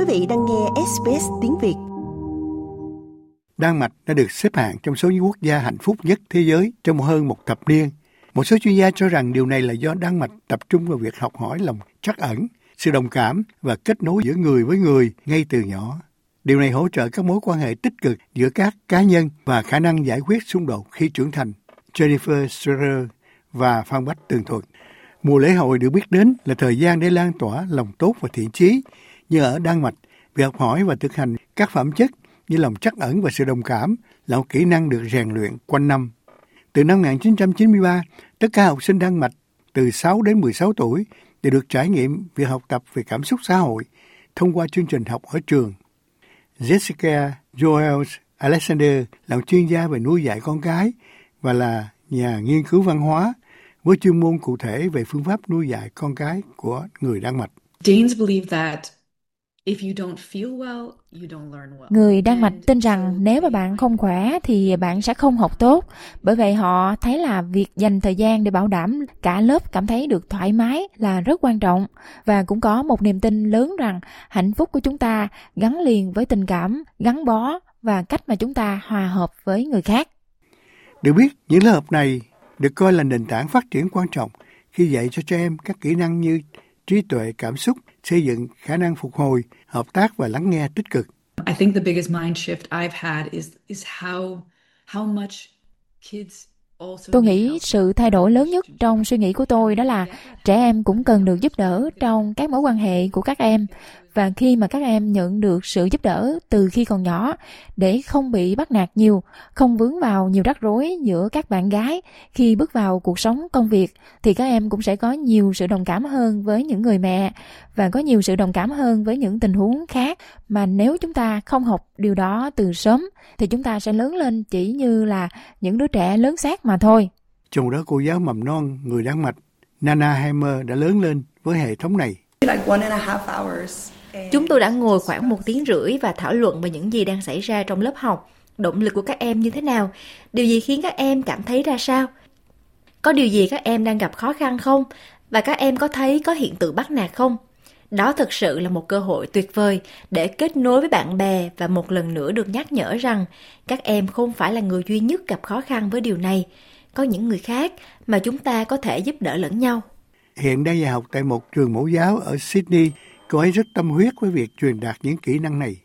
vị đang nghe SBS tiếng Việt. Đan Mạch đã được xếp hạng trong số những quốc gia hạnh phúc nhất thế giới trong hơn một thập niên. Một số chuyên gia cho rằng điều này là do Đan Mạch tập trung vào việc học hỏi lòng trắc ẩn, sự đồng cảm và kết nối giữa người với người ngay từ nhỏ. Điều này hỗ trợ các mối quan hệ tích cực giữa các cá nhân và khả năng giải quyết xung đột khi trưởng thành. Jennifer Strader và Phan Bách tường thuật. Mùa lễ hội được biết đến là thời gian để lan tỏa lòng tốt và thiện chí. Như ở Đan Mạch, việc học hỏi và thực hành các phẩm chất như lòng trắc ẩn và sự đồng cảm là một kỹ năng được rèn luyện quanh năm. Từ năm 1993, tất cả học sinh Đan Mạch từ 6 đến 16 tuổi đều được trải nghiệm việc học tập về cảm xúc xã hội thông qua chương trình học ở trường. Jessica Joels Alexander là một chuyên gia về nuôi dạy con cái và là nhà nghiên cứu văn hóa với chuyên môn cụ thể về phương pháp nuôi dạy con cái của người Đan Mạch. Người Đan Mạch tin rằng nếu mà bạn không khỏe thì bạn sẽ không học tốt. Bởi vậy họ thấy là việc dành thời gian để bảo đảm cả lớp cảm thấy được thoải mái là rất quan trọng. Và cũng có một niềm tin lớn rằng hạnh phúc của chúng ta gắn liền với tình cảm, gắn bó và cách mà chúng ta hòa hợp với người khác. Được biết, những lớp học này được coi là nền tảng phát triển quan trọng khi dạy cho trẻ em các kỹ năng như trí tuệ, cảm xúc, xây dựng khả năng phục hồi, hợp tác và lắng nghe tích cực. I think the biggest mind shift I've had is how much kids also. Tôi nghĩ sự thay đổi lớn nhất trong suy nghĩ của tôi đó là trẻ em cũng cần được giúp đỡ trong các mối quan hệ của các em. Và khi mà các em nhận được sự giúp đỡ từ khi còn nhỏ để không bị bắt nạt nhiều, không vướng vào nhiều rắc rối giữa các bạn gái khi bước vào cuộc sống công việc, thì các em cũng sẽ có nhiều sự đồng cảm hơn với những người mẹ và có nhiều sự đồng cảm hơn với những tình huống khác. Mà nếu chúng ta không học điều đó từ sớm thì chúng ta sẽ lớn lên chỉ như là những đứa trẻ lớn xác mà thôi. Trong đó cô giáo mầm non người Đan Mạch Nana Hammer đã lớn lên với hệ thống này. Chúng tôi đã ngồi khoảng 1 tiếng rưỡi và thảo luận về những gì đang xảy ra trong lớp học, động lực của các em như thế nào, điều gì khiến các em cảm thấy ra sao, có điều gì các em đang gặp khó khăn không, và các em có thấy có hiện tượng bắt nạt không. Đó thực sự là một cơ hội tuyệt vời để kết nối với bạn bè và một lần nữa được nhắc nhở rằng các em không phải là người duy nhất gặp khó khăn với điều này. Có những người khác mà chúng ta có thể giúp đỡ lẫn nhau. Hiện đang dạy học tại một trường mẫu giáo ở Sydney. Cô ấy rất tâm huyết với việc truyền đạt những kỹ năng này.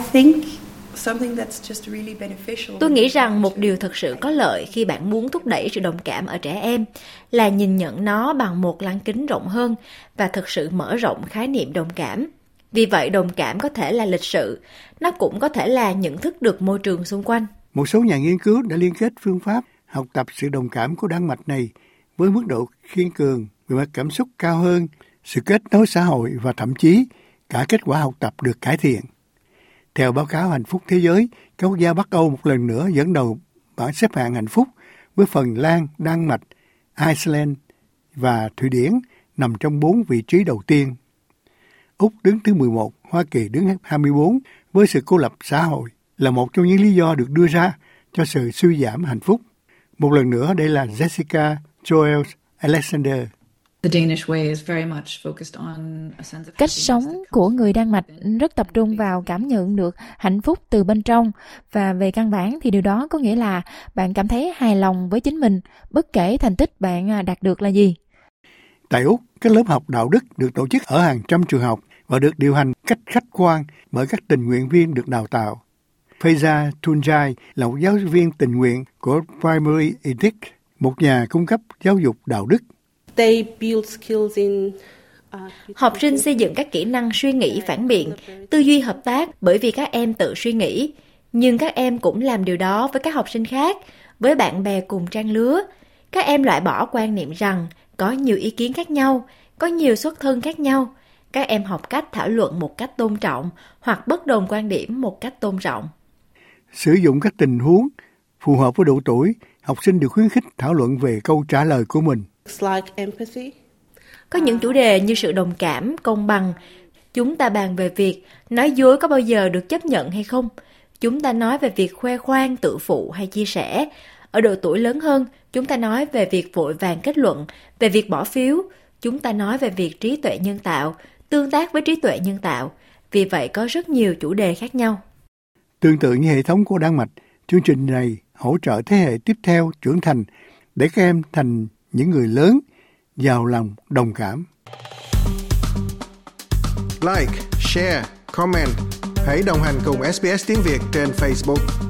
Tôi nghĩ rằng một điều thật sự có lợi khi bạn muốn thúc đẩy sự đồng cảm ở trẻ em là nhìn nhận nó bằng một lăng kính rộng hơn và thực sự mở rộng khái niệm đồng cảm. Vì vậy đồng cảm có thể là lịch sự, nó cũng có thể là nhận thức được môi trường xung quanh. Một số nhà nghiên cứu đã liên kết phương pháp học tập sự đồng cảm của Đan Mạch này với mức độ kiên cường về mặt cảm xúc cao hơn, sự kết nối xã hội và thậm chí cả kết quả học tập được cải thiện. Theo báo cáo Hạnh phúc Thế giới, các quốc gia Bắc Âu một lần nữa dẫn đầu bảng xếp hạng hạnh phúc với Phần Lan, Đan Mạch, Iceland và Thụy Điển nằm trong 4 vị trí đầu tiên. Úc đứng thứ 11, Hoa Kỳ đứng 24 với sự cô lập xã hội là một trong những lý do được đưa ra cho sự suy giảm hạnh phúc. Một lần nữa, đây là Jessica Joels Alexander. Cách sống của người Đan Mạch rất tập trung vào cảm nhận được hạnh phúc từ bên trong, và về căn bản thì điều đó có nghĩa là bạn cảm thấy hài lòng với chính mình, bất kể thành tích bạn đạt được là gì. Tại Úc, các lớp học đạo đức được tổ chức ở hàng trăm trường học và được điều hành cách khách quan bởi các tình nguyện viên được đào tạo. Faiza Tunjai là một giáo viên tình nguyện của Primary Ethics, một nhà cung cấp giáo dục đạo đức. Học sinh xây dựng các kỹ năng suy nghĩ phản biện, tư duy hợp tác bởi vì các em tự suy nghĩ. Nhưng các em cũng làm điều đó với các học sinh khác, với bạn bè cùng trang lứa. Các em loại bỏ quan niệm rằng có nhiều ý kiến khác nhau, có nhiều xuất thân khác nhau. Các em học cách thảo luận một cách tôn trọng hoặc bất đồng quan điểm một cách tôn trọng. Sử dụng các tình huống phù hợp với độ tuổi, học sinh được khuyến khích thảo luận về câu trả lời của mình. Có những chủ đề như sự đồng cảm, công bằng. Chúng ta bàn về việc nói dối có bao giờ được chấp nhận hay không. Chúng ta nói về việc khoe khoang, tự phụ hay chia sẻ. Ở độ tuổi lớn hơn, chúng ta nói về việc vội vàng kết luận, về việc bỏ phiếu. Chúng ta nói về việc trí tuệ nhân tạo, tương tác với trí tuệ nhân tạo. Vì vậy có rất nhiều chủ đề khác nhau. Tương tự như hệ thống của Đan Mạch, chương trình này hỗ trợ thế hệ tiếp theo trưởng thành để các em thành những người lớn, giàu lòng đồng cảm. Like, share, comment. Hãy đồng hành cùng SBS tiếng Việt trên Facebook.